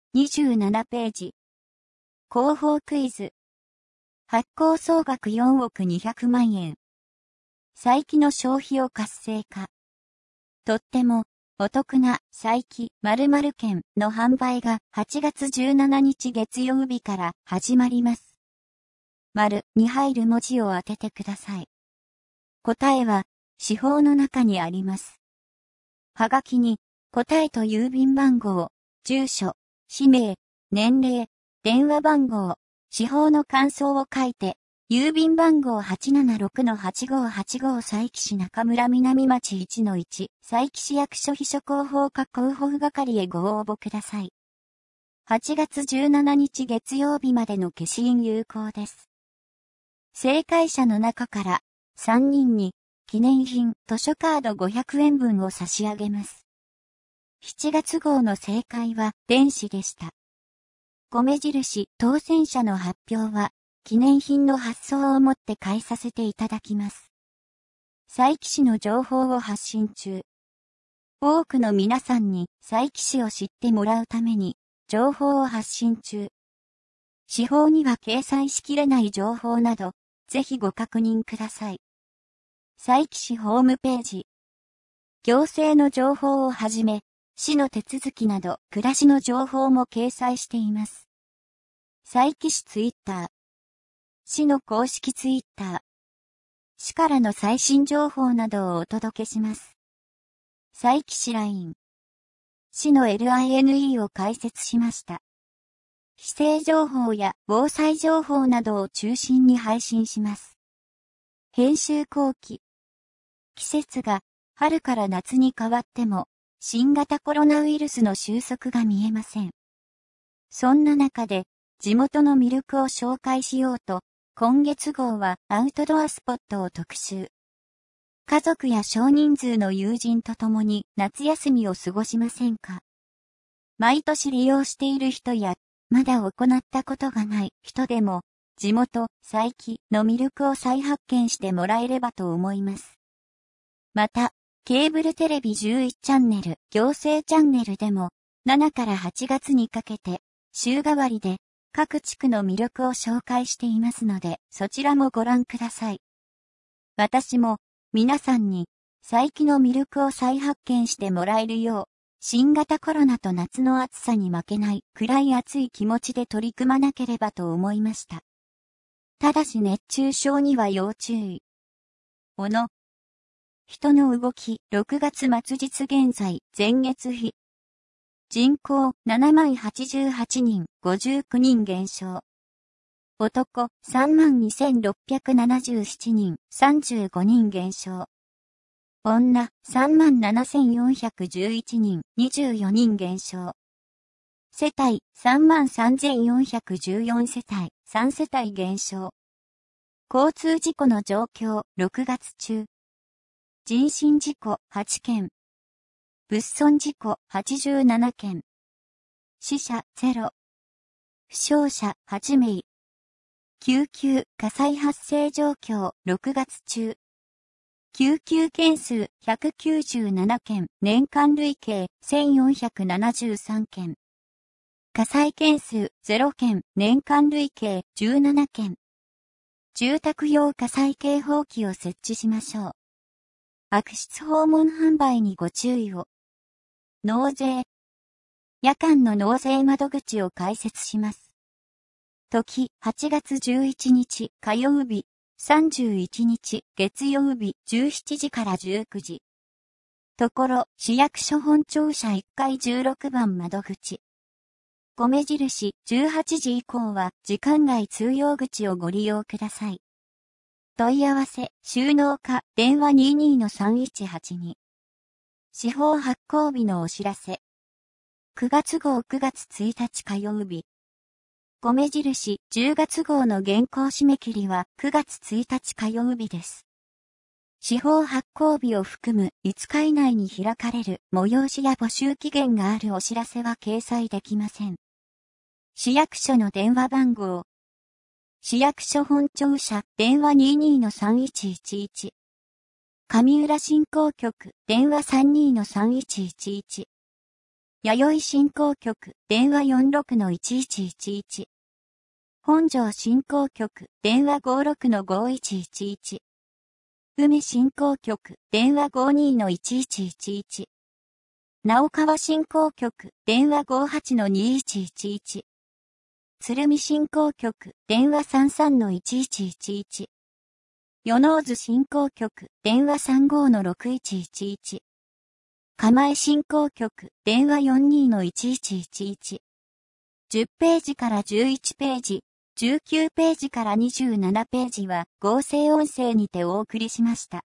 27ページ。広報クイズ。発行総額4億200万円。彩記の消費を活性化。とってもお得な彩記〇〇券の販売が8月17日月曜日から始まります。丸に入る文字を当ててください。答えは四方の中にあります。はがきに答えと郵便番号、住所、氏名、年齢、電話番号、四方の感想を書いて、郵便番号 876-8585 佐伯市中村南町 1-1 佐伯市役所秘書広報課広報係へご応募ください。8月17日月曜日までの消印有効です。正解者の中から3人に記念品図書カード500円分を差し上げます。7月号の正解は電子でした。米印当選者の発表は記念品の発送をもって返させていただきます。佐伯市の情報を発信中。多くの皆さんに佐伯市を知ってもらうために情報を発信中。司法には掲載しきれない情報など、ぜひご確認ください。佐伯市ホームページ。行政の情報をはじめ、市の手続きなど暮らしの情報も掲載しています。佐伯市ツイッター。市の公式ツイッター。市からの最新情報などをお届けします。佐伯市 LINE。市の LINE を開設しました。市政情報や防災情報などを中心に配信します。編集後期。季節が春から夏に変わっても、新型コロナウイルスの収束が見えません。そんな中で、地元の魅力を紹介しようと、今月号はアウトドアスポットを特集。家族や少人数の友人と共に夏休みを過ごしませんか？毎年利用している人や、まだ行ったことがない人でも、地元、佐伯の魅力を再発見してもらえればと思います。また、ケーブルテレビ11チャンネル、行政チャンネルでも、7から8月にかけて、週替わりで、各地区の魅力を紹介していますので、そちらもご覧ください。私も、皆さんに、佐伯の魅力を再発見してもらえるよう、新型コロナと夏の暑さに負けない暗い熱い気持ちで取り組まなければと思いました。ただし熱中症には要注意。人の動き、6月末日現在、前月比。人口、7088人、59人減少。男、32,677人、35人減少。女、37,411人、24人減少。世帯、33,414世帯、3世帯減少。交通事故の状況、6月中。人身事故8件。物損事故87件。死者0。負傷者8名。救急火災発生状況6月中。救急件数197件。年間累計1473件。火災件数0件。年間累計17件。住宅用火災警報器を設置しましょう。悪質訪問販売にご注意を。納税。夜間の納税窓口を開設します。時、8月11日火曜日、31日月曜日17時から19時。ところ、市役所本庁舎1階16番窓口。米印18時以降は時間外通用口をご利用ください。問い合わせ、収納課、電話 22-3182。司法発行日のお知らせ。9月号9月1日火曜日。米印10月号の原稿締め切りは9月1日火曜日です。司法発行日を含む5日以内に開かれる催しや募集期限があるお知らせは掲載できません。市役所の電話番号。市役所本庁舎電話 22-3111。上浦振興局電話 32-3111。 弥生振興局、電話 46-1111。本庄振興局、電話 56-5111。海振興局、電話 52-1111。直川振興局、電話 58-2111。鶴見振興局、電話 33-1111。与野津振興局、電話 35-6111。釜江振興局、電話 42-1111。10ページから11ページ、19ページから27ページは合成音声にてお送りしました。